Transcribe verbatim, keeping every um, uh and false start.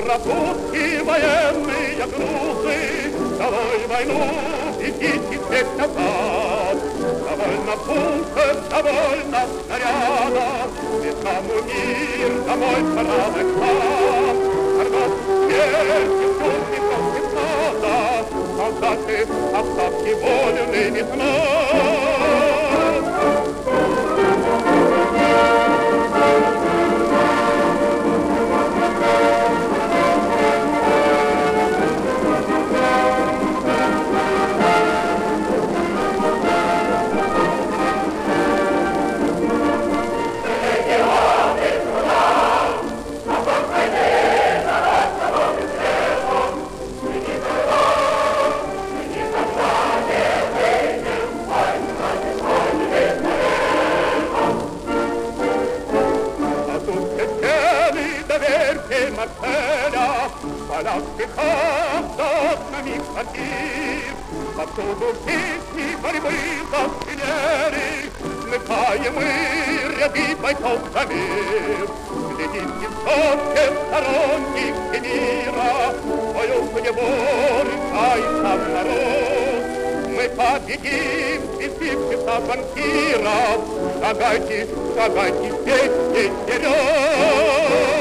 Французские военные грузы, долой войну, идите всех назад. Довольно пушек, довольно снарядов, весна мир, домой пора к нам. Аргот, смерти, путников пятнадцата, солдаты, оставьте вольными знать. Марселя, поляцких автономных квартир, повсюду песни борьбы зазвенели, смыкаем мы ряды бойцов за мир. Глядите в солнце сторонники мира, бою где борется и сам народ. Мы победим, свистим часа банкиров, шагайте, шагайте вместе вперед.